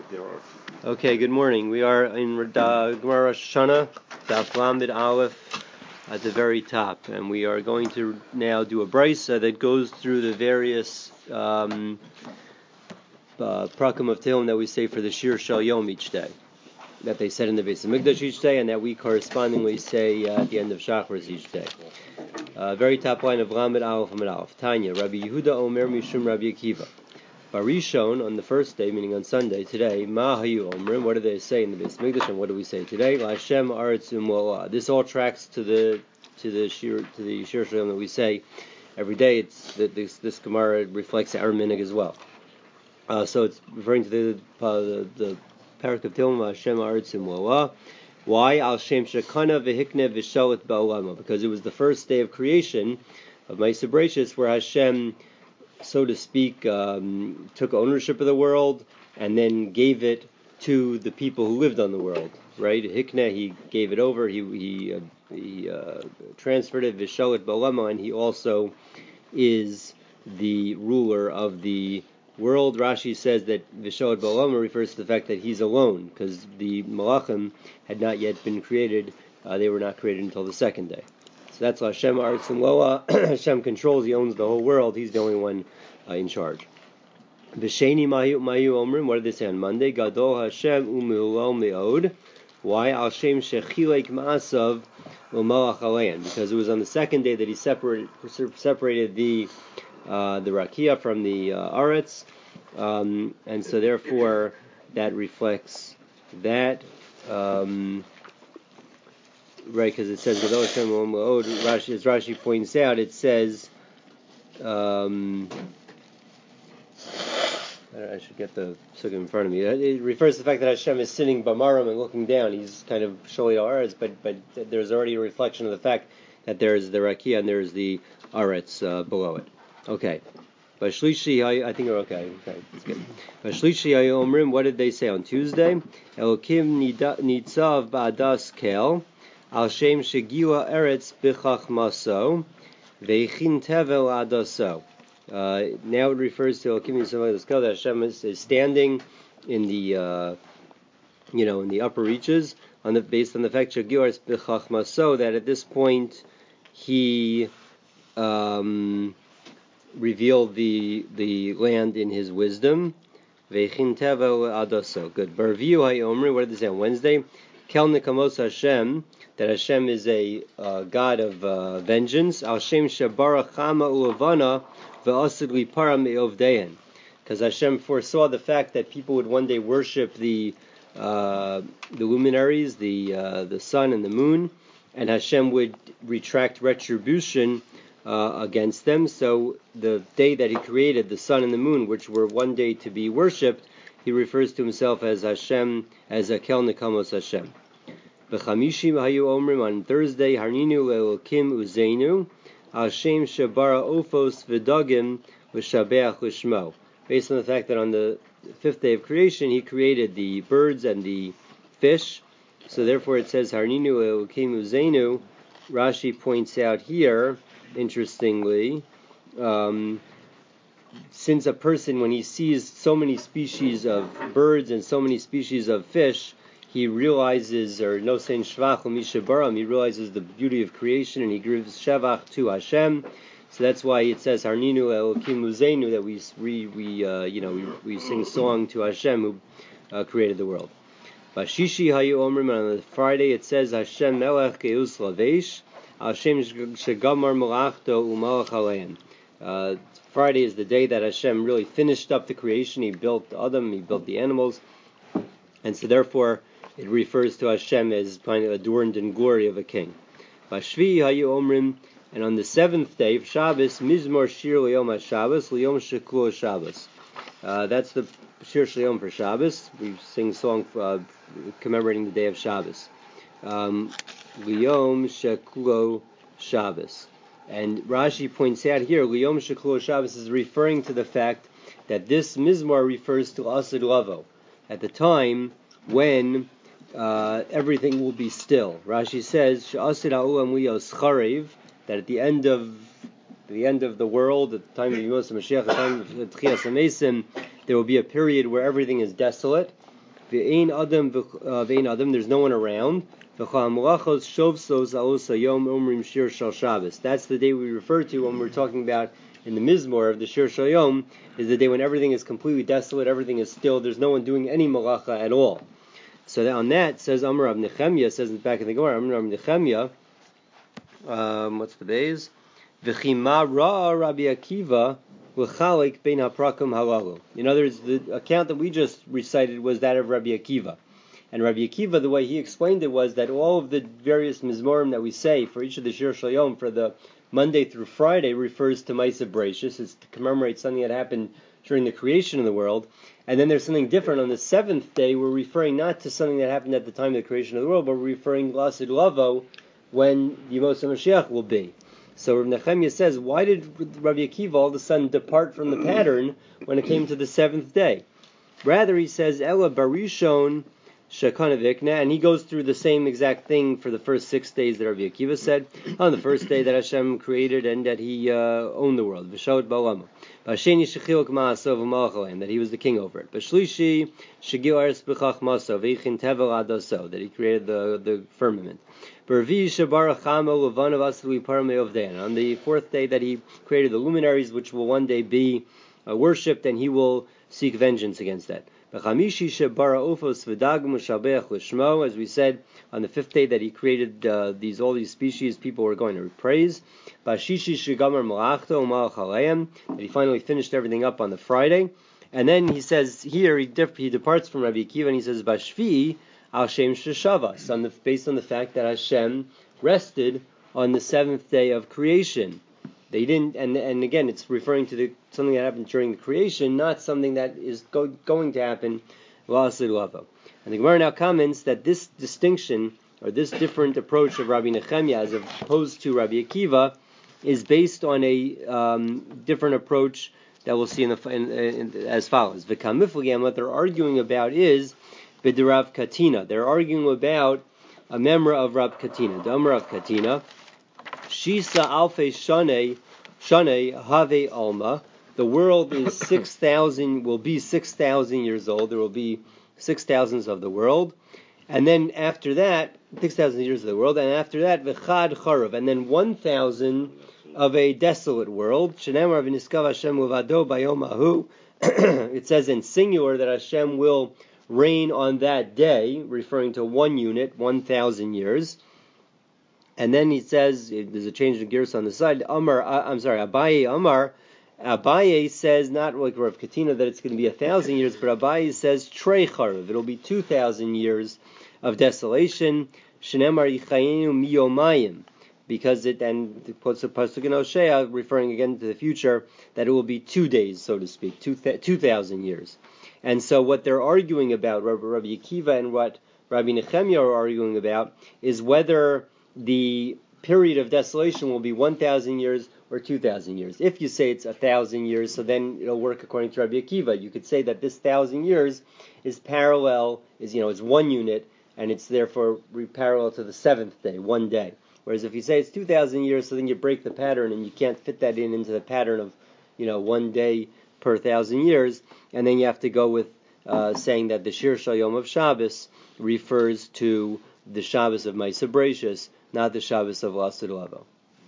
Okay, good morning. We are in Gemara Rosh Hashanah, Daf Lamed Aleph, at the very top, and we are going to now do a brisa that goes through the various prakam of Tehillim that we say for the Shir Shal Yom each day, that they said in the Beis Hamikdash each day, and that we correspondingly say at the end of Shacharis each day. Very top line of Lamed Aleph Amud Aleph. Tanya, Rabbi Yehuda Omer Mishum Rabbi Akiva. Barishon, on the first day, meaning on Sunday, today, Ma Hayu Omrim, what do they say in the Beis Hamikdash, and what do we say today? L'Hashem Aretz U'Mo'ah. This all tracks to the Shir Shalom that we say every day. It's this Gemara reflects our minhag as well. So it's referring to the parak of Tehillim, Hashem Aretz U'Mo'ah. Why? Al Shem Shekana V'Hikne V'Shalit Ba'olamo, because it was the first day of creation of Ma'aseh Bereishis, where Hashem, so to speak, took ownership of the world and then gave it to the people who lived on the world. Right? Hikneh, he gave it over. He transferred it. Vishalit Ba'olamo, and he also is the ruler of the world. Rashi says that Vishalit Ba'olamo refers to the fact that he's alone, because the Malachim had not yet been created. They were not created until the second day. So that's Hashem Aretz U'Mo'ah. Hashem controls, he owns the whole world, he's the only one in charge. V'sheni Mayu Omrim, what did they say on Monday? Gadol Hashem U'Me'ulal Me'od. Why? Al Shem Shechilek Ma'asav U'Malach Alein. Because it was on the second day that he separated the Rakia from the Aretz, and so therefore that reflects that. Right, because it says, as Rashi points out, it says, I should get the sukkah in front of me. It refers to the fact that Hashem is sitting b'maram and looking down. He's kind of showing Aretz, but there's already a reflection of the fact that there's the Rakia and there's the Aretz below it. Okay. Bashlishi, I think we're okay. Okay, that's good. Bashlishi Omrim, what did they say on Tuesday? Elokim nitzav ba'adas kel. Al Shem Shegila Eretz Bichach Maso Veichin Tevel Adaso. Now it refers to Elokim Yisrael that Hashem is standing in the in the upper reaches based on the fact Shegila Eretz Bichach Maso, that at this point he revealed the land in his wisdom. Veichin Tevel Adaso. Good. Barviu Hayomri. What did they say on Wednesday? Kel Nikamos Hashem, that Hashem is a God of vengeance. Al Shem Shabara Chama Ulavana Ve'asid Lipara Me'ovdehen. Because Hashem foresaw the fact that people would one day worship the luminaries, the sun and the moon, and Hashem would retract retribution against them. So the day that He created the sun and the moon, which were one day to be worshipped, He refers to Himself as Hashem, as a Kel Nekamos Hashem. B'chamishim hayu omrim, on Thursday, Harninu le'elokim uzeinu, Hashem shabara ofos v'dagim v'shabeach l'shmo. Based on the fact that on the fifth day of creation, He created the birds and the fish. So therefore it says Harninu le'elokim uzeinu. Rashi points out here, interestingly, since a person, when he sees so many species of birds and so many species of fish, he realizes, or no saying shvach u'mishabaram, he realizes the beauty of creation, and he gives shavach to Hashem. So that's why it says Harninu Elokim Uzeinu, that we sing song to Hashem who created the world. Bashishi hayu omrim, on the Friday it says Hashem melech geus lavesh, Hashem shegamar malachto u'malach alein. Friday is the day that Hashem really finished up the creation. He built Adam, He built the animals, and so therefore it refers to Hashem as kind of adorned in glory of a king. Bashvi hayu omrim, and on the seventh day of Shabbos, Mizmor Shir L'Yom HaShabbos, L'Yom Sheklu Shabbos. That's the Shir Sh'Yom for Shabbos. We sing a song commemorating the day of Shabbos. L'Yom Sheklu Shabbos. And Rashi points out here, L'Yom Sheklu Shabbos is referring to the fact that this Mizmor refers to Asad Lavo, at the time when everything will be still. Rashi says, She'asid ha'olam liyos charev, that at the end of the world, at the time of Yemos Mashiach, at the time of Tchias HaMesim, there will be a period where everything is desolate. Ve'ein adam, there's no one around. That's the day we refer to when we're talking about in the Mizmor of the Shir Shal Yom, is the day when everything is completely desolate, everything is still, there's no one doing any malacha at all. So that on that says Amar Rav Nechemia, says in the back of the Gemara, Amar Rav Nechemia, what's the days? V'chima ra Rabbi Akiva l'chalik bein haprakim halalu. In other words, the account that we just recited was that of Rabbi Akiva. And Rabbi Akiva, the way he explained it was that all of the various mizmorim that we say for each of the Shir Shal Yom, for the Monday through Friday, refers to Ma'aseh Bereishis. It's to commemorate something that happened during the creation of the world. And then there's something different. On the seventh day, we're referring not to something that happened at the time of the creation of the world, but we're referring Lasid Lavo, when Yemos HaMashiach will be. So Rav Nechemia says, why did Rabbi Akiva all of a sudden depart from the pattern when it came to the seventh day? Rather, he says, Ella Barishon Shekanavikna, and he goes through the same exact thing for the first 6 days that Rabbi Akiva said. On the first day that Hashem created and that He owned the world, V'shot ba'olamo. B'asheni shechiluk ma'asov u'malchalayim, that He was the king over it. B'shlishi shegil aretz b'chachmaso v'ichin tevel adaso, that He created the firmament. B'revi shebarach chamo levanav asli parmei ovdein. On the fourth day that He created the luminaries, which will one day be worshipped, and He will seek vengeance against that. As we said, on the fifth day that He created all these species, people were going to praise. That He finally finished everything up on the Friday. And then he says here, he departs from Rabbi Akiva and he says, Bashvi al Shem Sheshavas, based on the fact that Hashem rested on the seventh day of creation. They didn't, and again, it's referring to something that happened during the creation, not something that is going to happen. And the Gemara now comments that this distinction, or this different approach of Rabbi Nechemia as opposed to Rabbi Akiva, is based on a different approach that we'll see as follows. V'kamifligam, what they're arguing about is b'derav Katina. They're arguing about a memra of Rav Katina. The Amar of Katina. Shisa alfei shane have alma. The world is 6,000. Will be 6,000 years old. There will be 6,000s of the world, and then after that, 6,000 years of the world, and after that, v'chad charav, and then 1,000 of a desolate world. Shenemar v'niskav Hashem uvado bayom ahu. It says in singular that Hashem will reign on that day, referring to one unit, 1,000 years. And then he says, there's a change of gears on the side. Abaye Amar. Abaye says, not like Rav Katina, that it's going to be 1,000 years, but Abaye says, Trei Charav. It'll be 2,000 years of desolation. Shenemar Yichayenu Miyomayim. Because it, and it puts a pasuk in Hosea, referring again to the future, that it will be 2 days, so to speak, 2,000 years. And so what they're arguing about, Rabbi Akiva and what Rabbi Nechemia are arguing about, is whether the period of desolation will be 1,000 years or 2,000 years. If you say it's 1,000 years, so then it'll work according to Rabbi Akiva. You could say that this 1,000 years is parallel, is one unit, and it's therefore parallel to the seventh day, 1 day. Whereas if you say it's 2,000 years, so then you break the pattern, and you can't fit that into the pattern of 1 day per 1,000 years, and then you have to go with saying that the Shir Shal Yom of Shabbos refers to the Shabbos of Ma'aseh Bereishis, not the Shabbos of Lasid Lavo.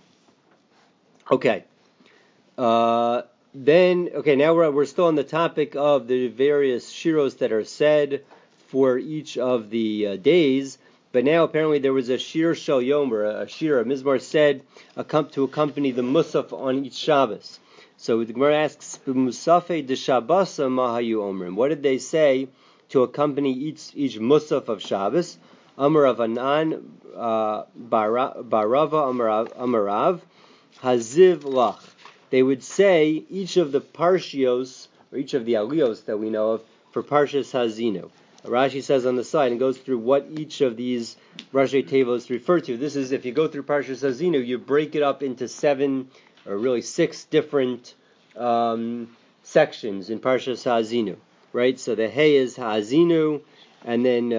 Okay. Now we're still on the topic of the various shiros that are said for each of the days, but now apparently there was a Shir Shal Yom, or a Mizmor said to accompany the Musaf on each Shabbos. So the Gemara asks, Musafe de Shabbasa Mahayu Omrim. What did they say to accompany each Musaf of Shabbos? Amar of Anan, Barava Amarav, Haziv Lach. They would say each of the Parshios, or each of the Aliyos that we know of, for Parshas Hazinu. Rashi says on the side and goes through what each of these Rashi Tevos refer to. This is, if you go through Parshas Hazinu, you break it up into 6 different sections in Parshas Hazinu, right? So the Hey is Hazinu, and then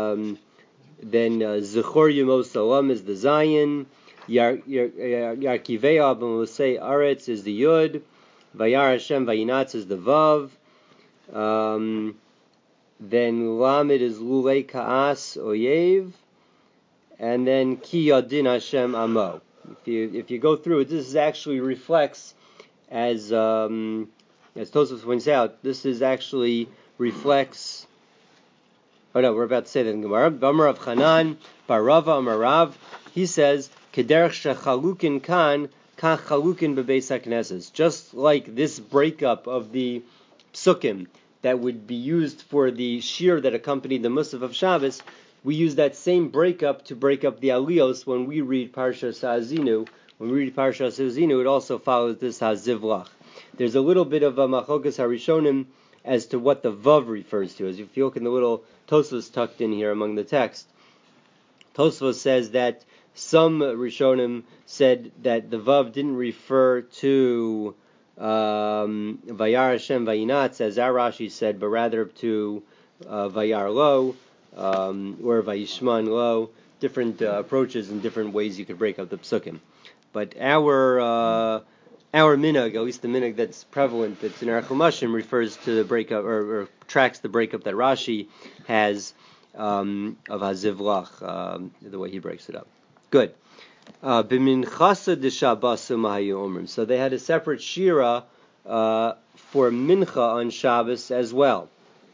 Zechor Yemos Salam is the Zayin, Yarkivei Abamosei Aretz is the Yud, Vayar Hashem Vayinatz is the Vav, then Lamed is Lulei Ka'as Oyev, and then Ki Yadin Hashem Amo. If you go through it, this actually reflects, as Tosfos points out, this is actually reflects. Oh no, we're about to say that in Gemara. B'amar of Chanan, Barava Amarav, he says, Kederech shechalukin kan chalukin bebeis hakneses. Just like this breakup of the psukim that would be used for the shir that accompanied the Musaf of Shabbos, we use that same breakup to break up the aliyos when we read Parshas Ha'azinu. When we read Parshas Ha'azinu, it also follows this Ha'zivlach. There's a little bit of a machokas harishonim as to what the vav refers to. As if you look in the little Tosfos tucked in here among the text, Tosfos says that some Rishonim said that the vav didn't refer to Vayar Hashem Vayinatz, as our Rashi said, but rather to Vayar Lo, or Vayishman Lo. Different approaches and different ways you could break up the psukim. But our minhag, at least the minhag that's prevalent, that's in our Chumashim, refers to the breakup, or tracks the breakup that Rashi has of Hazivlach, the way he breaks it up. Good. B'minchasa d'Shabbasu mahayu omrim. So they had a separate shira for mincha on Shabbos as well.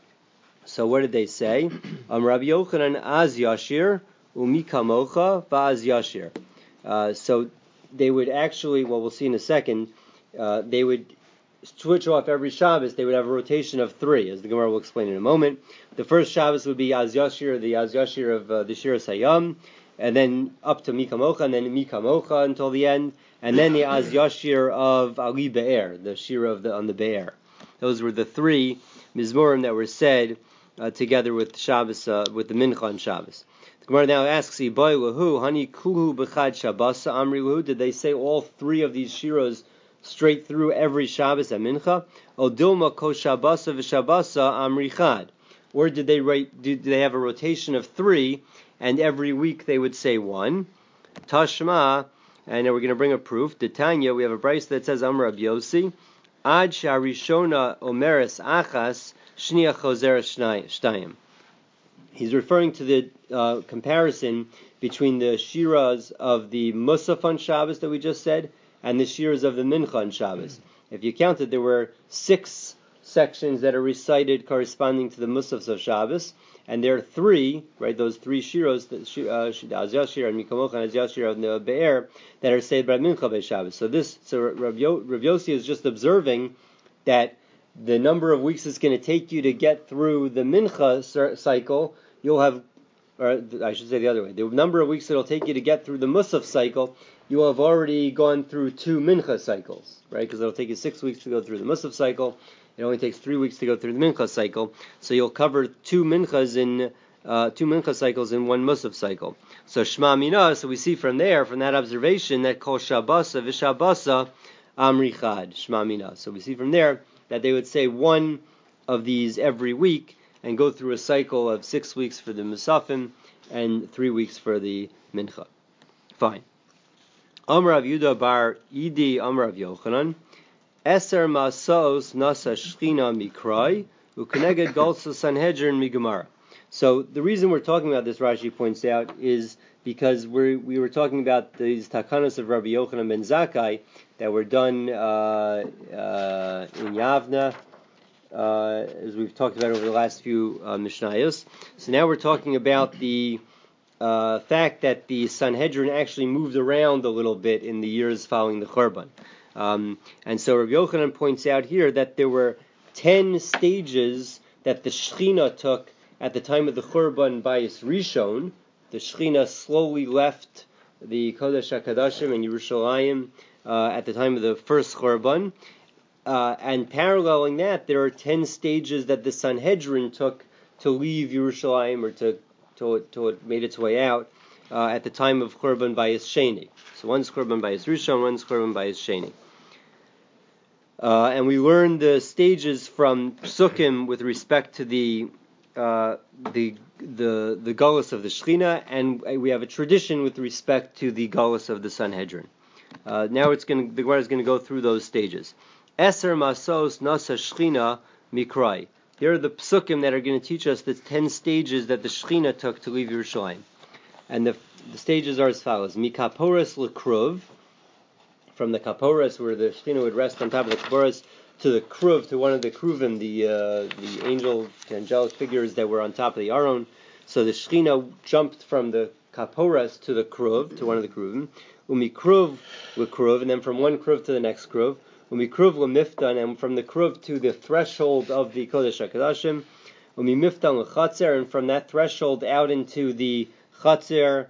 So what did they say? Rabbi Yochanan az yashir umi kamocha va'az yashir. So they would actually, well, we'll see in a second, they would switch off every Shabbos. They would have a rotation of 3, as the Gemara will explain in a moment. The first Shabbos would be Az Yashir, the Az Yashir of the Shir Hayam, and then up to Mikamocha, and then Mikamocha until the end, and then the Az Yashir of Ali Be'er, the Shir on the Be'er. Those were the 3 Mizmorim that were said together with Shabbos, with the Mincha on Shabbos. The Gemara now asks, Ibai Lahu, Hani Kuhu B'chad Shabbasa Amri Lahu, did they say all 3 of these Shiros straight through every Shabbos at Mincha? O Dilma Ko Shabbasa V'Shabbasa Amri Chad. Or did they have a rotation of 3, and every week they would say 1? Tashma, and now we're going to bring a proof. Tanya, we have a brayso that says Amar Rabbi Yossi, Ad Sharishona Omeres Achas Shnia Chozer Shtayim. He's referring to the comparison between the shiras of the Musaf on Shabbos that we just said and the shiras of the Mincha on Shabbos. If you counted, there were 6 sections that are recited corresponding to the Musafs of Shabbos, and there are 3, right? Those 3 shiros, Az Yashir and Mikamocha and Az Yashir of the Be'er, that are said by Mincha by Shabbos. So Rav Yossi is just observing that the number of weeks it's going to take you to get through the Mincha cycle, you'll have, or I should say the other way, the number of weeks it'll take you to get through the Musaf cycle, you will have already gone through 2 Mincha cycles, right? Because it'll take you 6 weeks to go through the Musaf cycle. It only takes 3 weeks to go through the Mincha cycle. So you'll cover 2 Mincha cycles in 1 Musaf cycle. So Shema Mina, so we see from that observation, that Kol Shabbasa V'Shabbasa Amri Chad, Shema Mina. So we see from there that they would say 1 of these every week and go through a cycle of 6 weeks for the Musafim and 3 weeks for the Mincha. Fine. Amar Rav Yehuda bar Idi Amar Rav Yochanan, Eser Masos Nasa Shchina Mikrai Ukeneged Galsa Sanhedrin Migamara. So the reason we're talking about this, Rashi points out, is because we were talking about these takanos of Rabbi Yochanan ben Zakkai that were done in Yavna, as we've talked about over the last few Mishnayos. So now we're talking about the fact that the Sanhedrin actually moved around a little bit in the years following the Churban. And so Rabbi Yochanan points out here that there were 10 stages that the Shechina took at the time of the Churban Bayis Rishon. The Shechina slowly left the Kodesh HaKadoshim and Yerushalayim at the time of the first Churban. And paralleling that, there are 10 stages that the Sanhedrin took to leave Yerushalayim, or till it made its way out at the time of Churban Bayis Sheni. So one's Churban Bayis Rishon, one's Churban Bayis Sheni. And we learned the stages from Psukim with respect to the Galus of the Shechina, and we have a tradition with respect to the Galus of the Sanhedrin. Now the Gemara is going to go through those stages. Eser Masos Nasa Shechina Mikrai. Here are the psukim that are going to teach us the 10 stages that the Shechina took to leave Yerushalayim. And the stages are as follows. Mikaporos lekruv, from the kaporos where the Shechina would rest on top of the kaporos, to the kruv, to one of the kruvim, the angelic figures that were on top of the aron. So the Shechina jumped from the kaporos to the kruv, to one of the kruvim. Umikruv lekruv, and then from one kruv to the next kruv. Umikruv lemiftan, and from the kruv to the threshold of the Kodesh HaKodashim. Umimiftan lechatzer, and from that threshold out into the chatzer,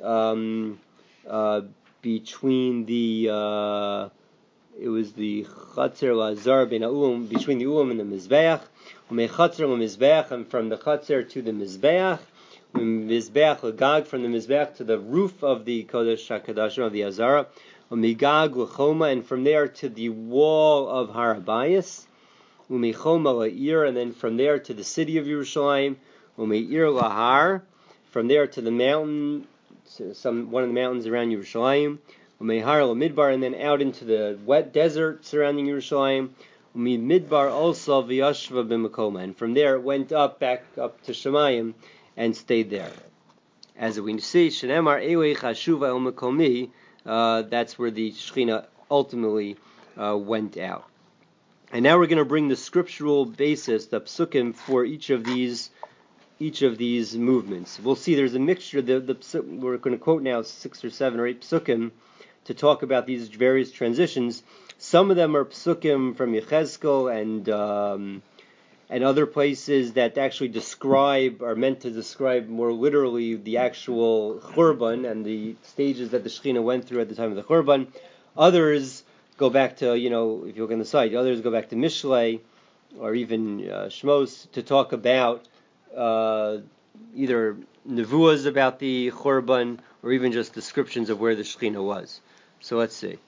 between the it was the chatzer lazar ben ha'ulam, between the ulam and the mizbeach. Umechatzer lemizbeach, and from the chatzer to the mizbeach. Mizbeach legag, from the mizbeach to the roof of the Kodesh HaKodashim of the Azara. Umigag lechoma, and from there to the wall of Har Habayis. Umichoma la'ir, and then from there to the city of Yerushalayim. Umeir lahar, from there to the mountain, one of the mountains around Yerushalayim. Umehar lamidbar, and then out into the wet desert surrounding Yerushalayim. Umimidbar also v'yashva b'makoma, and from there it went back up to Shemayim and stayed there. As we see, Shenemar Ewe Chashuva El Makomi, that's where the Shechina ultimately went out. And now we're going to bring the scriptural basis, the psukim, for each of these movements. We'll see there's a mixture. We're going to quote now 6 or 7 or 8 psukim to talk about these various transitions. Some of them are psukim from Yechezkel and other places that actually are meant to describe more literally the actual Churban and the stages that the Shechina went through at the time of the Churban. Others go back to, if you look on the side, others go back to Mishlei or even Shmos to talk about either nevuas about the Churban or even just descriptions of where the Shechina was. So let's see.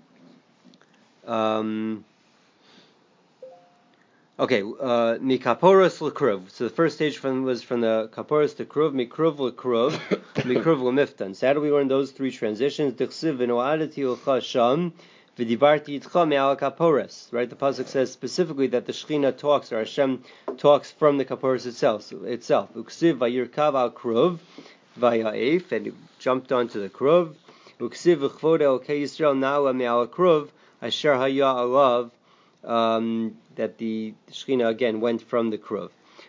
Mikaporos lekruv. So the first stage was from the kaporos to kruv, mikruv lekruv, mikruv lemiftan. So how do we learn those 3 transitions? Dichsiv v'noadati ulcha sham v'dibarti itcha me'al kaporos. Right, the pasuk says specifically that the Shechina talks, or Hashem talks from the kaporos itself. Uksiv vayirkav al kruv vaya'ef, and he jumped onto the kruv. Uksiv v'chvod elkei Yisrael na'ala me'al kruv asher haya alav. That the Shechina again went from the Kruv.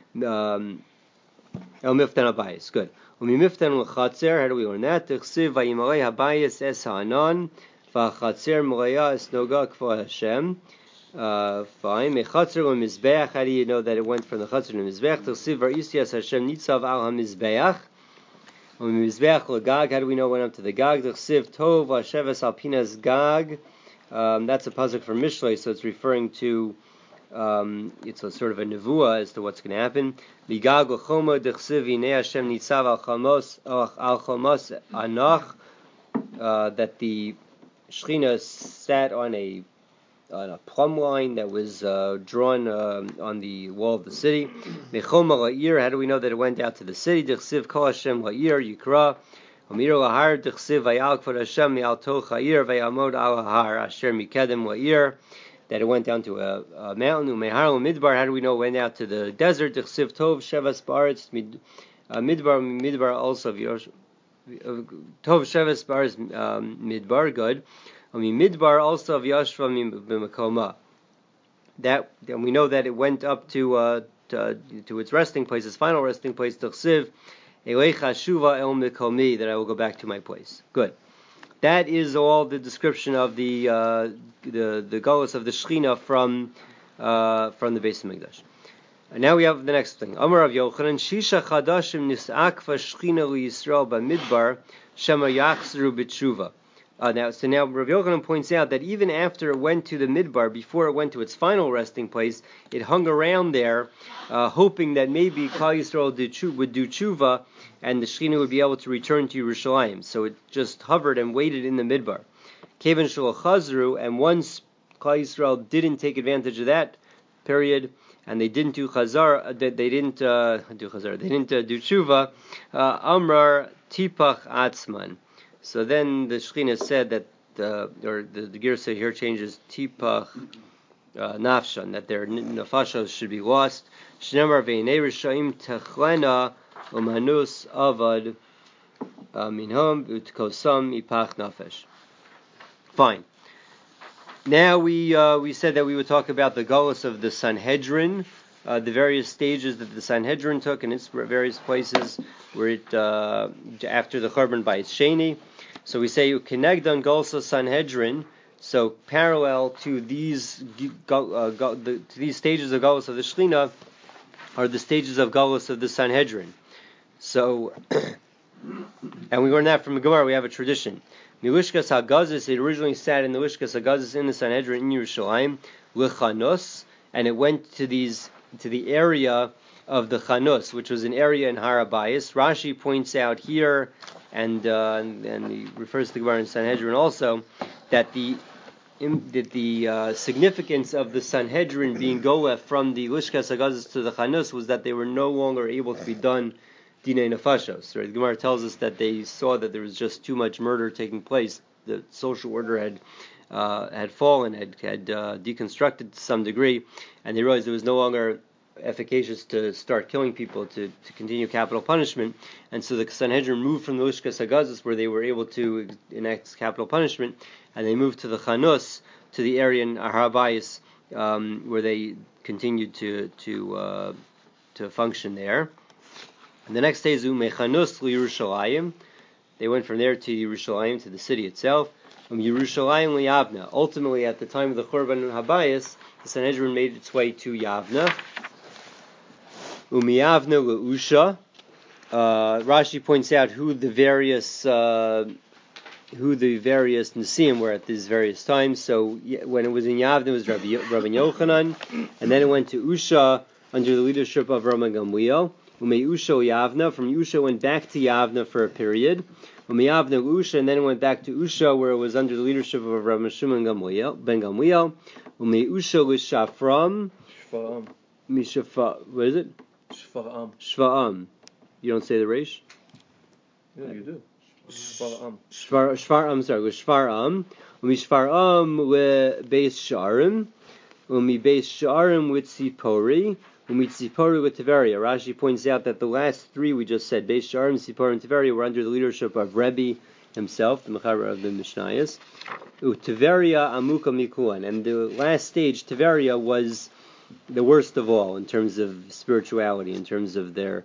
El Miftan Habayis. Good. Umimiftan l'chatzer. How do we learn that? T'chsiv vayimalei Habayis es ha'anan v'chatzer malaya es noga k'vo Hashem. Fine. Mechatzer l'mizbeach. How do you know that it went from the chatzer to the mizbeach? T'chsiv v'isi es Hashem nitzav al ha'mizbeach. Umimizbeach l'gag. How do we know it went up to the gag? T'chsiv tov v'asheves al pinas gag. That's a pasuk from Mishlei, so it's referring to it's a sort of a nevuah as to what's going to happen. Ligag l'choma d'chsiv hinei Hashem nitzav al chamos anach, that the Shechina sat on a plumb line that was drawn on the wall of the city. Mechoma la'ir. How do we know that it went out to the city? D'chsiv kol Hashem la'ir yikra. Umir lahar d'chsiv vayal k'vod Hashem me'al toch ha'ir vayamod al ha'ar asher mikedem la'ir, that it went down to a mountain. Umehar l'midbar. How do we know it went out to the desert? D'chsiv tov shevas ba'aretz midbar also tov shevas ba'aretz midbar. Good. Midbar also v'yashva b'makoma. That we know that it went up to its resting place, its final resting place. D'chsiv Elecha shuva el mekomi, that I will go back to my place. Good. That is all the description of the galus of the Shechina from the Beis Hamikdash. And now we have the next thing. Amar Rav Yochanan, Shisha chadashim nis'akva Shechina liYisrael b'midbar shema yachzru b'tshuva. Now Rav Yochanan points out that even after it went to the Midbar, before it went to its final resting place, it hung around there, hoping that maybe Klal Yisrael would do tshuva, and the Shechina would be able to return to Yerushalayim. So it just hovered and waited in the Midbar. Kevan shelo chazru, and once Klal Yisrael didn't take advantage of that period, and they didn't do chazar, they didn't do tshuva. Amrar tipach atzman. So then the Shechina said that, or the Girsa here changes tipach nafshan, that their nefashos should be lost. Shnemar ve'inei rishaim techlena umanus avad minhom utkosam ipach nafesh. Fine. Now we said that we would talk about the galus of the Sanhedrin, the various stages that the Sanhedrin took in its various places where it after the Churban by its Sheni. So we say Ukenegdan galus of Sanhedrin. So parallel to these stages of galus of the Shechina are the stages of galus of the Sanhedrin. So, and we learn that from the Gemara. We have a tradition. Milishkas Hagazis, it originally sat in the Lishkas Hagazis in the Sanhedrin in Yerushalayim, Lechanos, and it went to the area of the Chanos, which was an area in Har Habayis. Rashi points out here, and he refers to the Gemara in Sanhedrin also, that the significance of the Sanhedrin being golef from the Lishkas Hagazis to the Chanos was that they were no longer able to be done Dinei Nefashos. Right? The Gemara tells us that they saw that there was just too much murder taking place. The social order had fallen, had deconstructed to some degree, and they realized it was no longer efficacious to start killing people, to continue capital punishment. And so the Sanhedrin moved from the Lishkas Hagazis, where they were able to enact capital punishment, and they moved to the Chanos, to the area in Har Habayis, where they continued to function there. And the next day is Umechanos Yerushalayim. They went from there to Yerushalayim, to the city itself. Yerushalayim Yavna. Ultimately, at the time of the Churban Habayis, the Sanhedrin made its way to Yavna. Umiyavna leUsha. Rashi points out who the various Nisim were at these various times. So when it was in Yavna, it was Rabbi Yochanan, and then it went to Usha under the leadership of Rama Gamliel. Umeyusha Yavna, from Usha went back to Yavna for a period. Umeyavna Usha, and then it went back to Usha, where it was under the leadership of Rabbi Shimon ben Gamliel. Umeyusha l'Shafram. What is it? Shfa'am. You don't say the reish? Yeah, you do. Shfar'am. Shfar'am, sorry, Shfar'am. Shfar'am leBeis Sha'arim. Beis Sha'arim with Tzipori. Tzipori with Tiveria. Rashi points out that the last three we just said, Beis Sha'arim, Tzipori, and Tiveria, were under the leadership of Rebbe himself, the Mechaber of the Mishnayos. Tiveria Amuka Mikuan. And the last stage, Tiveria, was the worst of all in terms of spirituality, in terms of their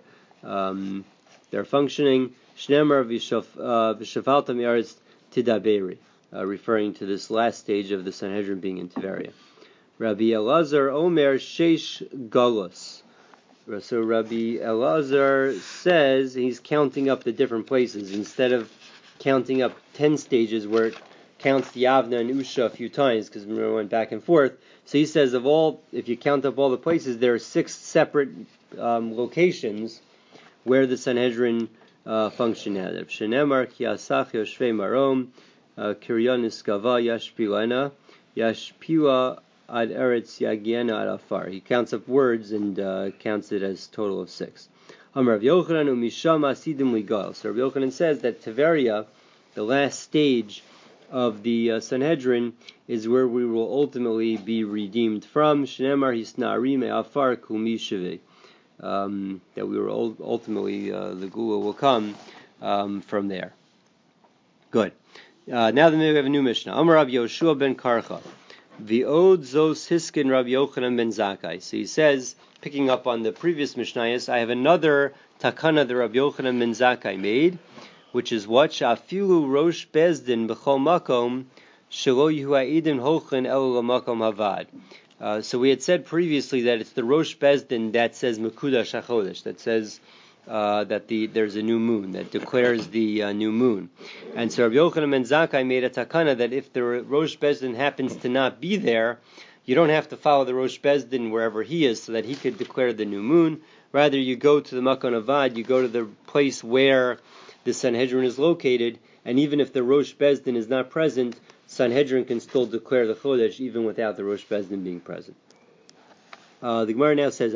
functioning. Shnemar v'shafaltam yaretz tidaberi, referring to this last stage of the Sanhedrin being in Tiveria. Rabbi Elazar Omer Sheish Galus. So Rabbi Elazar says he's counting up the different places instead of counting up 10 stages where it counts the Yavna and Usha a few times because we went back and forth. So he says if you count up all the places, there are 6 separate locations where the Sanhedrin function at. Shenemar Kiasach Yoshvei Marom Kiryan Iskava Yashpilana Yashpila Ad Eretz Yagiena Ad Afar. He counts up words and counts it as a total of 6. Amar Rav Yochanan Umisham Asidim Ligal. So Rav Yochanan says that Tiveria, the last stage of the Sanhedrin, is where we will ultimately be redeemed from. Shnemar Hisnari Me'afar Kumi Shevei. That we will ultimately, the Gula will come from there. Good. Now then we have a new Mishnah. Amar Rav Yoshua ben Karcha. V'od zos hiskin Rav Yochanan ben Zakkai. So he says, picking up on the previous Mishnayos, I have another takana that Rav Yochanan ben Zakkai made, which is what? Sha'afilu rosh bezdin b'chol makom shelo yihu ha'idin hochen elo l'makom havad. So we had said previously that it's the rosh bezdin that says mekudash hachodesh, that says that there's a new moon, that declares the new moon. And so Rabbi Yochanan ben Zakkai made a takana that if the rosh bezdin happens to not be there, you don't have to follow the rosh bezdin wherever he is so that he could declare the new moon. Rather, you go to the Makon Avad, you go to the place where the Sanhedrin is located, and even if the rosh bezdin is not present, Sanhedrin can still declare the Chodesh even without the rosh bezdin being present. The Gemara now says,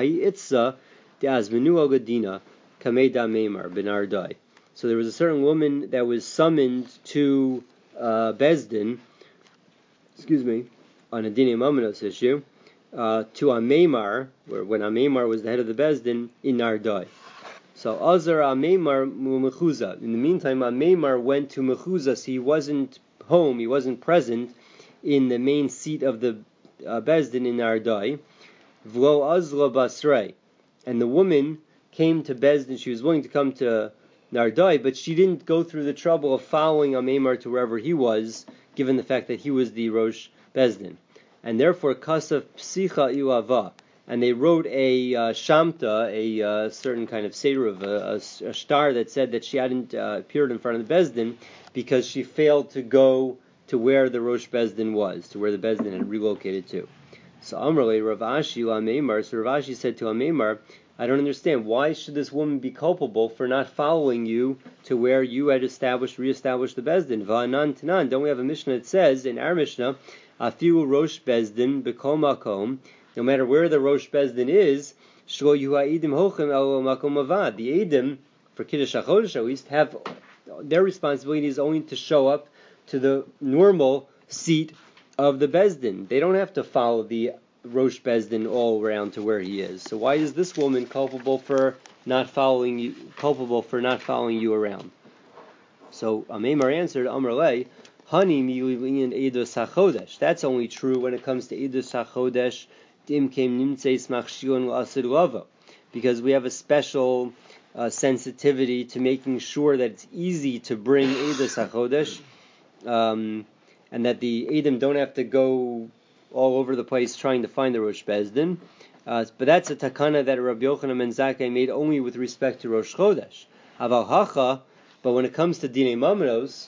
so there was a certain woman that was summoned to Bezdin, on a Dinei Mamanos issue, to Amemar, when Amemar was the head of the Bezdin, in Nardai. So Azar Amemar Mechuza. In the meantime, Amemar went to Mechuza, so he wasn't home, he wasn't present in the main seat of the Bezdin in Nardai. Vlo Azla Basrei. And the woman came to Bezdin, she was willing to come to Nardai, but she didn't go through the trouble of following Amemar to wherever he was, given the fact that he was the Rosh Bezdin. And therefore, Kasaf Psicha Ilava. And they wrote a Shamta, a certain kind of Seder of a star that said that she hadn't appeared in front of the Bezdin because she failed to go to where the Rosh Bezdin was, to where the Bezdin had relocated to. So Amrle Rav Ashi Amemar, so Rav Ashi said to Amemar, I don't understand, why should this woman be culpable for not following you to where you had reestablished the Bezdin? Va'anan Tanan, don't we have a Mishnah that says, in our Mishnah, Afiu Rosh Bezdin B'kol Makom, no matter where the Rosh Bezdin is, Shlo Yuha'idim Hochem El Makom Avad. The Eidim, for Kiddush HaChodesh at least, have their responsibility is only to show up to the normal seat of the Bezdin. They don't have to follow the Rosh Bezdin all around to where he is. So why is this woman culpable for not following you around? So Amemar answered, Amrlei, Hani mililian edus hachodesh. That's only true when it comes to edus hachodesh. Because we have a special sensitivity to making sure that it's easy to bring edus hachodesh, and that the Edom don't have to go all over the place trying to find the Rosh Bezdin. But that's a takana that Rabbi Yochanan ben Zakkai made only with respect to Rosh Chodesh. Aval hacha, but when it comes to Dinei Mamanos,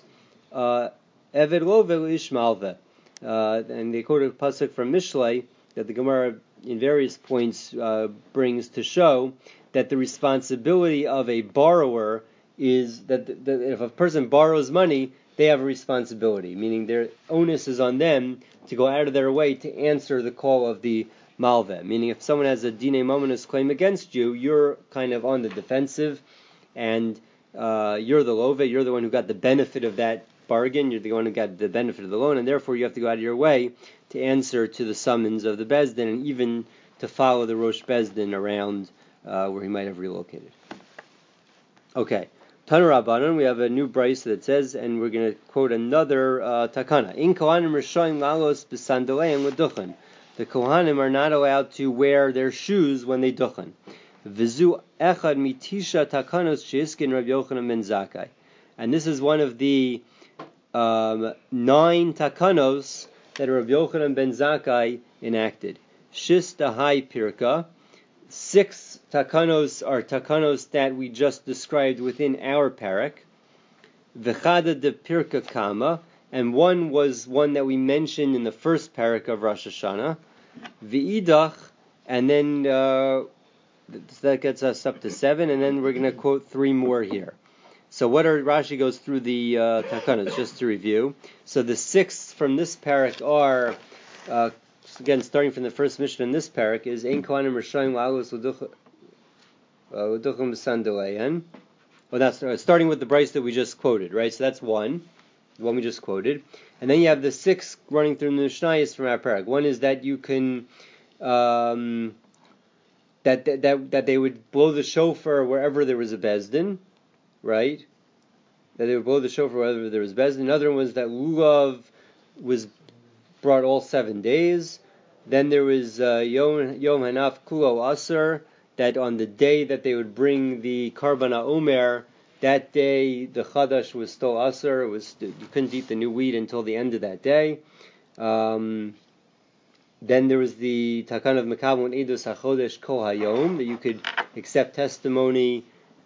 Eved lo velo ish malveh. And they quote a pasuk from Mishlei that the Gemara in various points brings to show that the responsibility of a borrower is that if a person borrows money, they have a responsibility, meaning their onus is on them to go out of their way to answer the call of the malveh. Meaning if someone has a Dinei Mamanos claim against you, you're kind of on the defensive, and you're the love, you're the one who got the benefit of that bargain, you're the one who got the benefit of the loan, and therefore you have to go out of your way to answer to the summons of the Bezdin, and even to follow the Rosh Bezdin around where he might have relocated. Okay. Tanu Rabbanan, we have a new brayso that says, and we're going to quote another takana. In Kohanim Rishonim lalos b'sandaleim l'duchen. The Kohanim are not allowed to wear their shoes when they duchen. V'zu echad mitisha takanos sheiskin Rabbi Yochanan ben Zakkai. And this is one of the 9 takanos that Rabbi Yochanan ben Zakkai enacted. Shis dahai pirka. 6 takanos are takanos that we just described within our parak. V'chada de pirka kama, and one was one that we mentioned in the first parak of Rosh Hashanah. V'idach, and then that gets us up to 7, and then we're going to quote 3 more here. So what are, Rashi goes through the takanos, just to review. So the 6 from this parak are, again, starting from the first Mishnah in this parak, is Ein Kohanim Rishonim La'alos L'duchim B'sandaleim. Well, that's starting with the brayso that we just quoted, right? So that's one, the one we just quoted. And then you have the 6 running through the Mishnayos from our parak. One is that you can, that they would blow the shofar wherever there was a Bezdin, right? That they would blow the shofar wherever there was Bezdin. Another one was that lulav was brought all 7 days. Then there was Yom Hanaf Kulo Aser, that on the day that they would bring the Karban HaOmer, that day the Chadash was still Aser. You couldn't eat the new wheat until the end of that day. Then there was the Takan of Mekabel and Eidos HaChodesh Kol Hayom, that you could accept testimony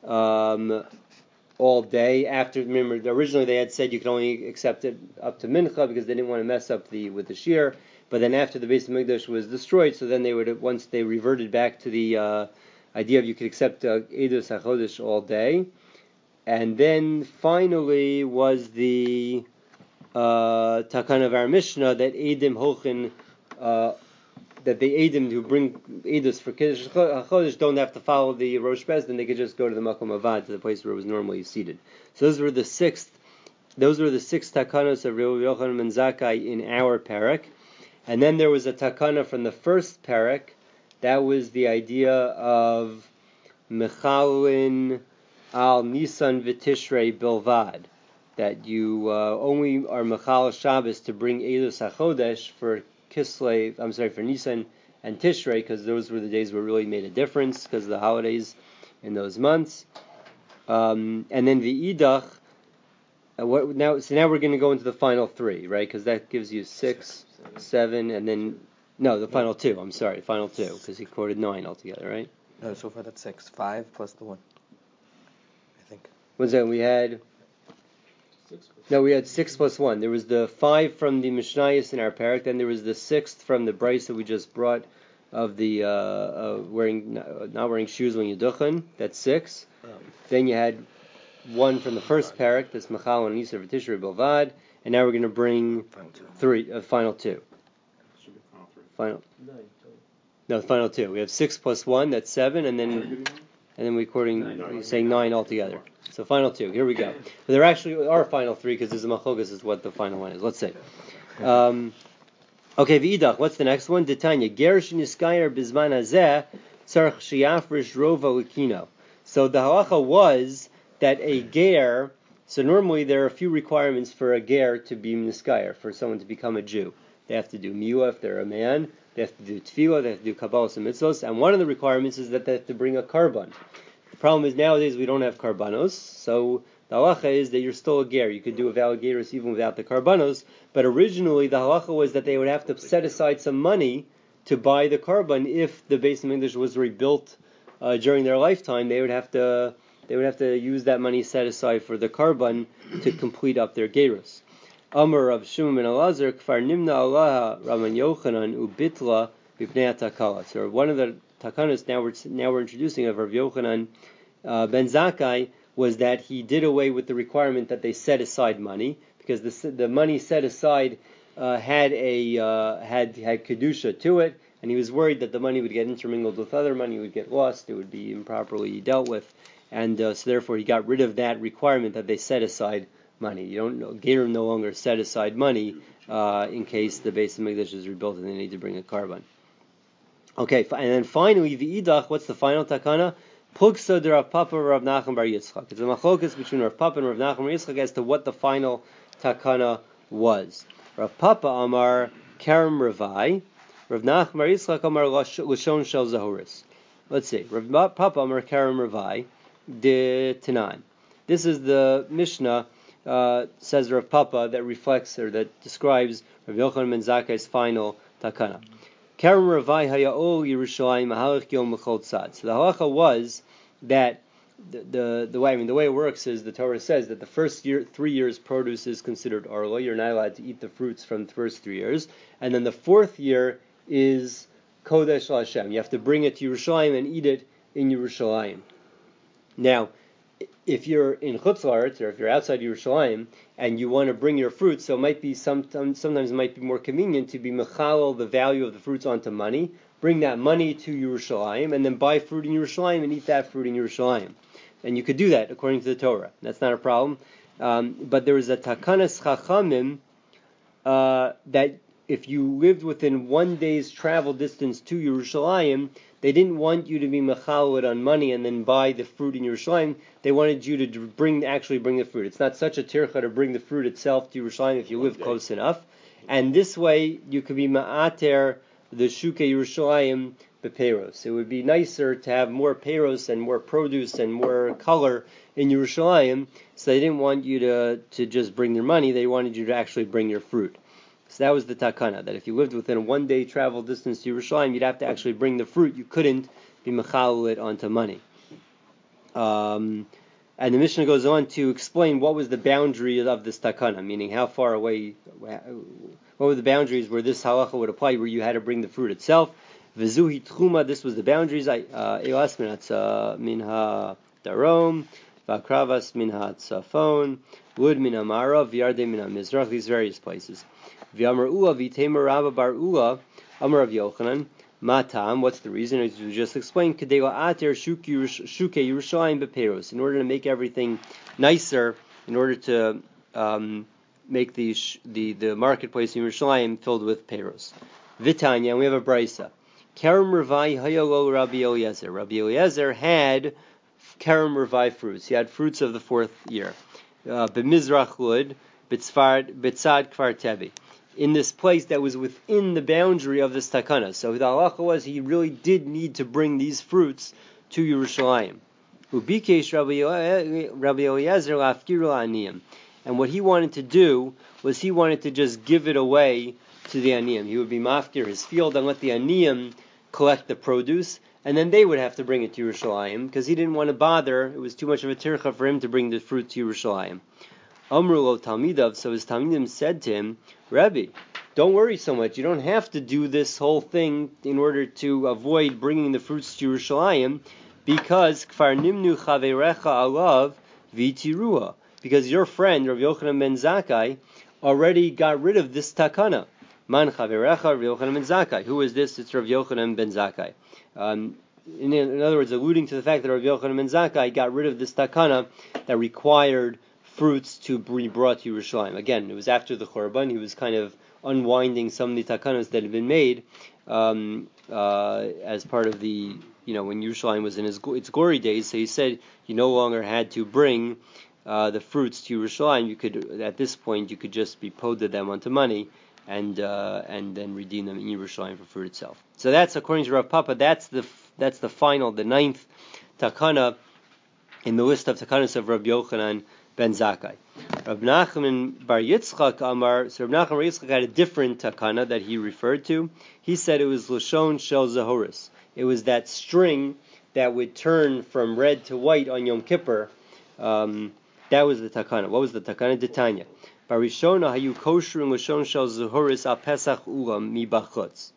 all day after. Remember, originally they had said you could only accept it up to Mincha because they didn't want to mess up with the Shir. But then after the Beis Hamikdash was destroyed, so then they would, once they reverted back to the idea of you could accept Eidos HaChodesh all day. And then finally was the Takan of our Mishnah that Eidim Hochen, that the Eidim who bring Eidos for Kiddush HaChodesh don't have to follow the Rosh Bezdin, they could just go to the Makom Avad, to the place where it was normally seated. So those were the 6 takanos of Rabbi Yochanan ben Zakkai in our parak. And then there was a takana from the first parak. That was the idea of Mechalin al Nisan v'Tishrei bilvad, that you only are Mechal Shabbos to bring Eilos HaChodesh for for Nisan and Tishrei, because those were the days where it really made a difference because of the holidays in those months. And then the Idach. So now we're going to go into the final three, right? Because that gives you 6, 7, and then the final two. I'm sorry, final two, because he quoted 9 altogether, right? No, so far that's 6. 5 plus the 1, I think. What's that? We had 6 plus 1. There was the 5 from the Mishnayos in our parak. Then there was the 6th from the Brisa that we just brought of the not wearing shoes when you duchen. That's 6. Then you had 1 from the first parak. That's Machal and Nisar v'Tishrei bilvad. And now we're going to bring 3, final 2. Should be final 3. Final. No, final 2. We have 6 plus 1. That's 7, and then we're saying 9 altogether. So final 2. Here we go. But there actually are final 3 because there's a machogas is what the final one is. Let's see. Okay, v'idach. What's the next one? Detanya gerish niskayer bizman hazeh tzarich sheyafrish rova l'kino. So the halacha was that a ger. So normally there are a few requirements for a ger to be niskayer, for someone to become a Jew. They have to do milah if they're a man. They have to do tefillah. They have to do kabbalas and mitzvos. And one of the requirements is that they have to bring a karban. The problem is nowadays we don't have karbanos, so the halacha is that you're still a ger. You could do a valid gerus even without the karbanos, but originally the halacha was that they would have to set aside some money to buy the karban if the Beis Hamikdash was rebuilt during their lifetime. They would have to use that money set aside for the karban to complete up their gerus. Amar of Shimon ben Elazar kfar nimna Allah Raman Yochanan ubitla b'pnei takala. So one of the takanas now we're introducing of Rav Yochanan ben Zakkai was that he did away with the requirement that they set aside money, because the money set aside had kedusha to it, and he was worried that the money would get intermingled with other money, would get lost, it would be improperly dealt with, and so therefore he got rid of that requirement that they set aside money. Gerim no longer set aside money in case the Beis Hamikdash is rebuilt and they need to bring a karban. Okay, and then finally, the idach. What's the final takana? Pugsa de Rav Papa Rav Nachman bar Yitzchak. It's a machlokas between Rav Papa and Rav Nachman bar Yitzchak as to what the final takana was. Rav Papa Amar Karam Ravai, Rav Nachman bar Yitzchak Amar Lashon Shel Zahoris. Let's see. Rav Papa Amar Karam Ravai de Tanan. This is the Mishnah. Says Rav Papa, that reflects or that describes Rav Yochanan ben Zakkai's final takana. Karam Ravai haya'ol Yerushalayim mahalach yom l'chol tzad. So the halacha was that the way it works is the Torah says that the first 3 years produce is considered arla. You're not allowed to eat the fruits from the first 3 years, and then the 4th year is kodesh Hashem. You have to bring it to Yerushalayim and eat it in Yerushalayim. Now, if you're in Chutz La'aretz, or if you're outside Yerushalayim and you want to bring your fruits, so it might be sometimes it might be more convenient to be mechalel the value of the fruits onto money, bring that money to Yerushalayim, and then buy fruit in Yerushalayim and eat that fruit in Yerushalayim. And you could do that according to the Torah. That's not a problem. But there was a takanas chachamim that if you lived within 1 day's travel distance to Yerushalayim, they didn't want you to be mechalel on money and then buy the fruit in Yerushalayim. They wanted you to actually bring the fruit. It's not such a tircha to bring the fruit itself to Yerushalayim if you live close enough. And this way, you could be ma'ater the shuke Yerushalayim beperos. It would be nicer to have more peros and more produce and more color in Yerushalayim. So they didn't want you to just bring their money. They wanted you to actually bring your fruit. So that was the takana, that if you lived within a 1 day travel distance to Yerushalayim, you'd have to actually bring the fruit. You couldn't be mechalel it onto money. And the Mishnah goes on to explain what was the boundary of this takana, meaning how far away, what were the boundaries where this halacha would apply, where you had to bring the fruit itself. V'zuhi tchuma, this was the boundaries. Elas min ha-darom, v'akravas min ha-tzafon, Lud min ha-marav, v'yardei min ha-mizrach, these various places. V'amar ula v'temer Rabba bar ula, Amar Rav Yochanan, matam, what's the reason? As we just explained, kadei la'ater shuke Yerushalayim beperos, in order to make everything nicer, in order to make the marketplace in Yerushalayim filled with peiros. Vitanya, and we have a brisa. Karam Revai Hayolo Rabbi Eliezer. Rabbi Eliezer had Karam Revai fruits. He had fruits of the 4th year. B'mizrach Lud, B'tzad Kfar Tebi. In this place that was within the boundary of this takana. So the halacha was he really did need to bring these fruits to Yerushalayim. Ubikesh Rabbi Eliezer lafkiru aniyim. And what he wanted to do was he wanted to just give it away to the aniyim. He would be mafkir his field and let the aniyim collect the produce, and then they would have to bring it to Yerushalayim because he didn't want to bother. It was too much of a tircha for him to bring the fruit to Yerushalayim. Amru lo talmidav, so his talmidim said to him, Rabbi, don't worry so much. You don't have to do this whole thing in order to avoid bringing the fruits to Yerushalayim, because kfar nimnu chaverecha alav v'tirua, because your friend Rav Yochanan ben Zakkai already got rid of this takana. Man chaverecha Rav Yochanan ben Zakkai. Who is this? It's Rav Yochanan ben Zakkai. In other words, alluding to the fact that Rav Yochanan ben Zakkai got rid of this takana that required fruits to be brought to Yerushalayim. Again, it was after the Churban. He was kind of unwinding some of the takanas that had been made as part of the, when Yerushalayim was in its glory days. So he said you no longer had to bring the fruits to Yerushalayim. You could, at this point, you could just be poded them onto money and then redeem them in Yerushalayim for fruit itself. So that's, according to Rav Papa, that's the final, the 9th takana in the list of takanas of Rabbi Yochanan ben Zakkai. Rav Nachman bar Yitzchak Amar, so Rav Nachman bar Yitzchak had a different takana that he referred to. He said it was Lashon Shel Zahoris. It was that string that would turn from red to white on Yom Kippur. That was the takana. What was the takana? Detanya. Barishona hayu kosherin Lashon Shel Zahoris al Pesach ulam mi bachutz.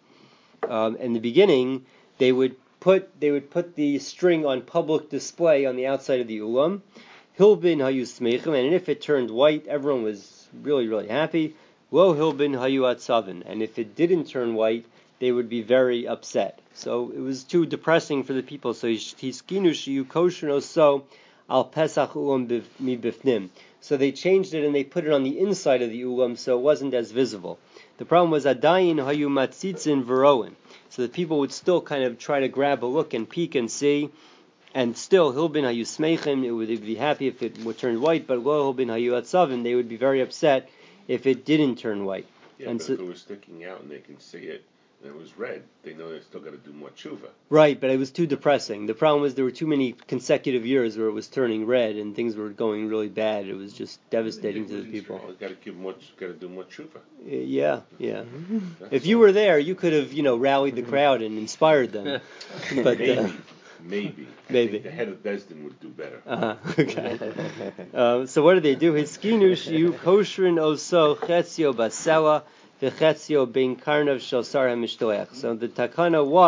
In the beginning, they would put the string on public display on the outside of the ulam. Hilbin hayu smeichim, and if it turned white, everyone was really, really happy. Lo hilbin hayu atzavin, and if it didn't turn white, they would be very upset. So it was too depressing for the people. So hiskinu shiyu kosher oso al pesach ulam mi bifnim. So they changed it and they put it on the inside of the ulam, so it wasn't as visible. The problem was adayin hayu matzitzin v'roin. So the people would still kind of try to grab a look and peek and see. And still, Hilbin Hayu Smeichim, they'd be happy if it would turn white, but Lo Hilbin Hayu Atzavim, they would be very upset if it didn't turn white. Yeah, but if it was sticking out and they can see it, and it was red, they know they still got to do more tshuva. Right, but it was too depressing. The problem was there were too many consecutive years where it was turning red and things were going really bad. It was just devastating to the people. Got to do more tshuva. Yeah. If you were there, you could have, rallied the crowd and inspired them. But Maybe. I think the head of Besdin would do better. Okay. So what do they do? Hiskinu shiu kosherin oso chetzio basela v'chetzio bein karnav shel sar hamishtoech. So the takana of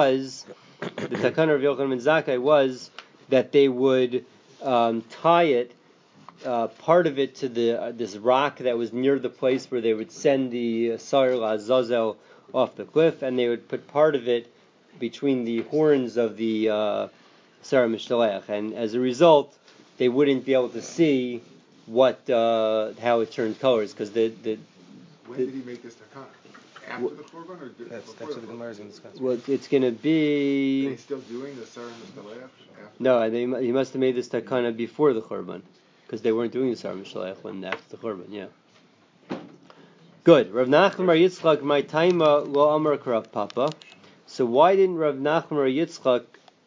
Yochanan ben Zakkai was that they would tie it, part of it to this rock that was near the place where they would send the sar la'azazel off the cliff, and they would put part of it between the horns of the Sarah Mishtaleach, and as a result, they wouldn't be able to see how it turned colors, because When did he make this takana? After the Korban, or That's what the Gemara is going to discuss. Well, it's going to be. Are they still doing the Sarah Mishtaleach? No, he must have made this takana before the Korban, because they weren't doing the Sarah Mishtaleach when after the Korban. Yeah. Good. Rav Nachman bar Yitzchak my taima lo amar Rav Papa. So why didn't Rav Nachman bar Yitzchak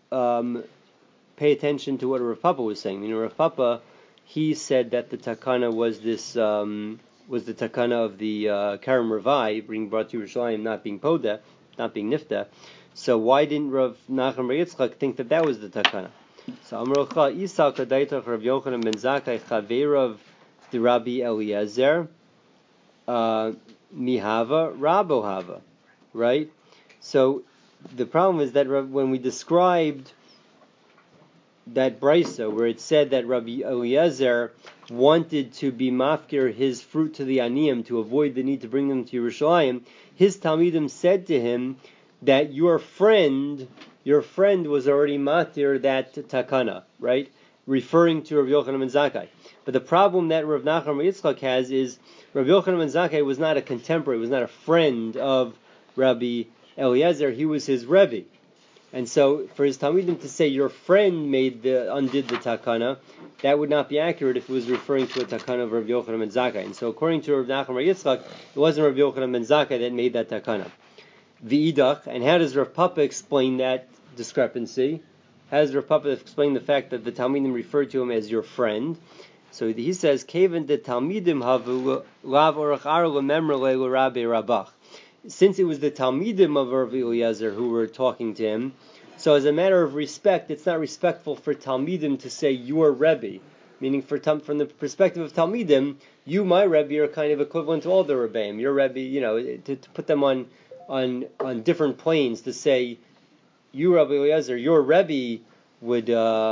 pay attention to what Rav Papa was saying? Rav Papa, he said that the takana was this was the takana of the Karam Revai being brought to Yerushalayim, not being poda, not being nifta. So why didn't Rav Nachman bar Yitzchak think that was the takana? So Amrocha Isal Kadaitach Rav Yochanan ben Zakkai Chaverav the Rabbi Eliezer Mihava Rabohava, right? So the problem is that when we described that brisa where it said that Rabbi Eliezer wanted to be mafkir his fruit to the aniyim to avoid the need to bring them to Yerushalayim, his talmidim said to him that your friend was already matir that takana, right? referring to Rabbi Yochanan ben Zakkai. But the problem that Rav Nachman bar Yitzchak has is Rabbi Yochanan ben Zakkai was not a contemporary, was not a friend of Rabbi Eliezer. He was his Rebbe. And so for his Talmidim to say your friend undid the takana, that would not be accurate if it was referring to a takana of Rabbi Yochanan ben Zakkai. And so according to Rav Nachman bar Yitzchak, it wasn't Rabbi Yochanan ben Zakkai that made that takana. V'idach, and how does Rav Papa explain that discrepancy? How does Rav Papa explain the fact that the Talmidim referred to him as your friend? So he says, Kevan de Talmidim havu lav orach ar lememra le'lu Rabbi Rabach. Since it was the Talmidim of Rabbi Eliezer who were talking to him, so as a matter of respect, it's not respectful for Talmidim to say your Rebbe, meaning from the perspective of Talmidim, you, my Rebbe, are kind of equivalent to all the Rebbeim. Your Rebbe, to put them on different planes, to say you, Rabbi Eliezer, your Rebbe would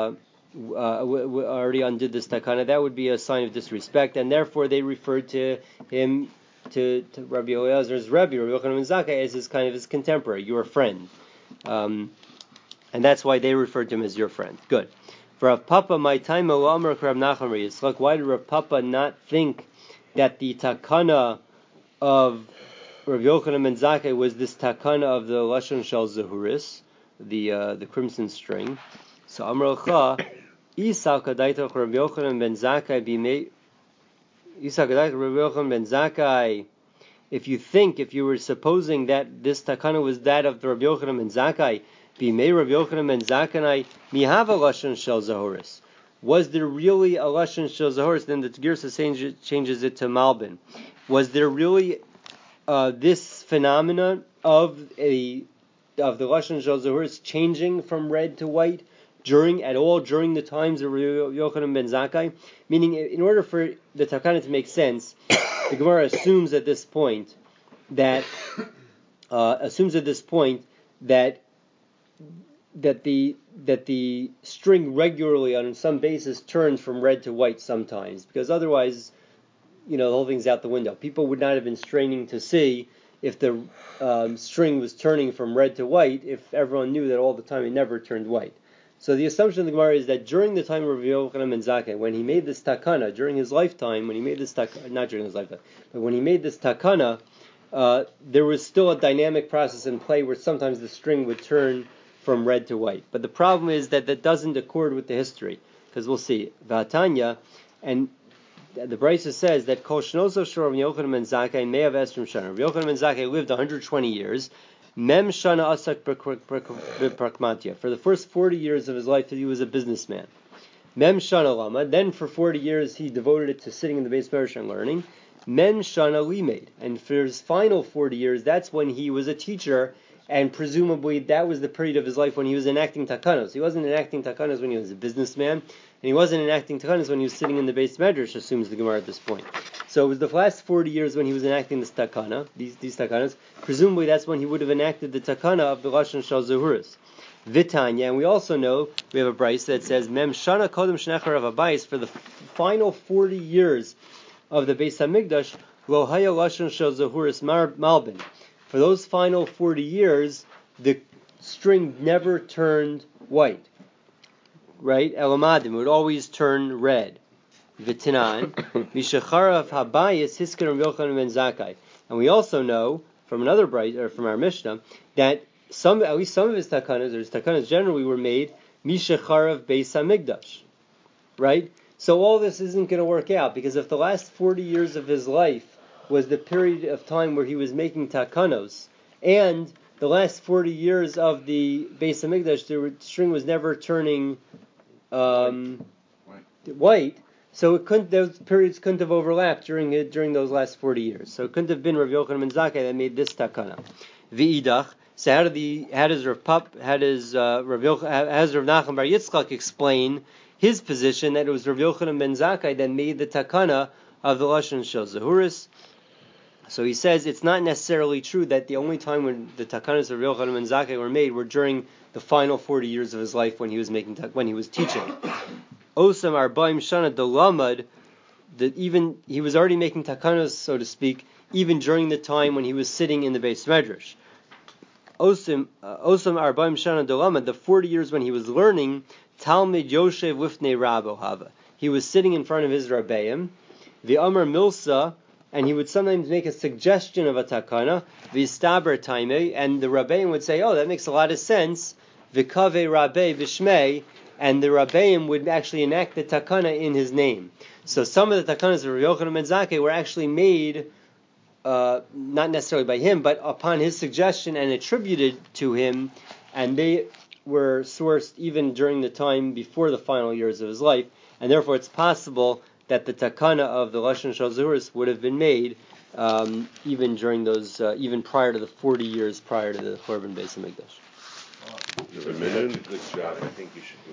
already undid this takana, that would be a sign of disrespect, and therefore they referred to him, to Rabbi Eliezer's Rebbe, Rabbi Yochanan ben Zakkai, as his kind of his contemporary, your friend. And that's why they referred to him as your friend. Good. For Rav Papa, my time Rav Nachman bar Yitzchak, why did Rav Papa not think that the takana of Rabbi Yochanan ben Zakkai was this takana of the Lashon Shel Zahuris, the crimson string? So Amar Lecha, Isal Kadaitach Rabbi Yochanan ben Zakkai b'mei Isal Kadaitach Rabbi Yochanan ben Zakkai. If you were supposing that this takana was that of the Rabbi Yochanan ben Zakkai, b'mei Rabbi Yochanan ben Zakkai mihava Lashon Shel Zahuris. Was there really a Lashon Shel Zahuris? Then the Girsa changes it to Malbin. Was there really this phenomenon of the Lashon Shel Zahuris changing from red to white during the times of Yochanan ben Zakkai? Meaning, in order for the takana to make sense, the Gemara assumes at this point that the string regularly on some basis turns from red to white sometimes, because otherwise, the whole thing's out the window. People would not have been straining to see if the string was turning from red to white if everyone knew that all the time it never turned white. So the assumption of the Gemara is that during the time of Rabbi Yochanan ben Zakkai, when he made this takana, during his lifetime, not during his lifetime, but when he made this takana, there was still a dynamic process in play where sometimes the string would turn from red to white. But the problem is that doesn't accord with the history, because we'll see Vatanya, and the Brisa says that Kol Shnoso Shor Rabbi Yochanan ben Zakkai may have Esrim Shana. Rabbi Yochanan ben Zakkai lived 120 years. Mem Shana Asak Prakmatya. For the first 40 years of his life, he was a businessman. Mem Shana Lama. Then for 40 years, he devoted it to sitting in the Beis Medrash and learning. Mem Shana Limeid. And for his final 40 years, that's when he was a teacher, and presumably that was the period of his life when he was enacting takanos. He wasn't enacting takanos when he was a businessman, and he wasn't enacting takanos when he was sitting in the Beis Medrash, assumes the Gemara at this point. So it was the last 40 years when he was enacting this takana, these takanas. Presumably that's when he would have enacted the takana of the Lashon Shel Zahuris. Vitanya, and we also know, we have a brayso that says, Mem Shana Kodem Shnechar of Abayis, for the final 40 years of the Beis HaMikdash, Lo Haya Lashon Shel Zahuris Malbin. For those final 40 years, the string never turned white. Right? Elamadim, it would always turn red. V'tinan, Mishacharav Habayis Hiskan Rabbi Yochanan ben Zakkai. And we also know from another from our Mishnah that at least some of his takanas generally were made Mishacharav Beis HaMikdash. Right? So all this isn't going to work out, because if the last 40 years of his life was the period of time where he was making takanos, and the last 40 years of the Beis HaMikdash, the string was never turning white, so those periods couldn't have overlapped during those last 40 years. So it couldn't have been Rav Yochanan ben Zakkai that made this takana. V'idach. So how does Rav Nachman bar Yitzchak explain his position that it was Rav Yochanan ben Zakkai that made the takana of the Lashon Shel Zahuris? So he says it's not necessarily true that the only time when the takanas of Rav Yochanan ben Zakkai were made were during the final 40 years of his life when he was teaching. Osam Arbaim Shana Delamad, that even he was already making takanos, so to speak, even during the time when he was sitting in the Beis Medrash. Osam Arbaim Shana Delamad, the 40 years when he was learning, Talmid Yoshev Lifnei Rabo Hava. He was sitting in front of his Rabbeim, the Amar Milsa, and he would sometimes make a suggestion of a takana, Vistaber Taime, and the Rabbeim would say, oh, that makes a lot of sense, Vikave Rabbe Vishmei, and the Rabbeim would actually enact the takana in his name. So some of the takanas of Rabbi Yochanan ben Zakkai were actually made, not necessarily by him, but upon his suggestion and attributed to him, and they were sourced even during the time before the final years of his life, and therefore it's possible that the takana of the Lashon Shel Zuris would have been made even during those, even prior to the 40 years prior to the Churban Beis Hamikdash. You've been a good job. I think you should do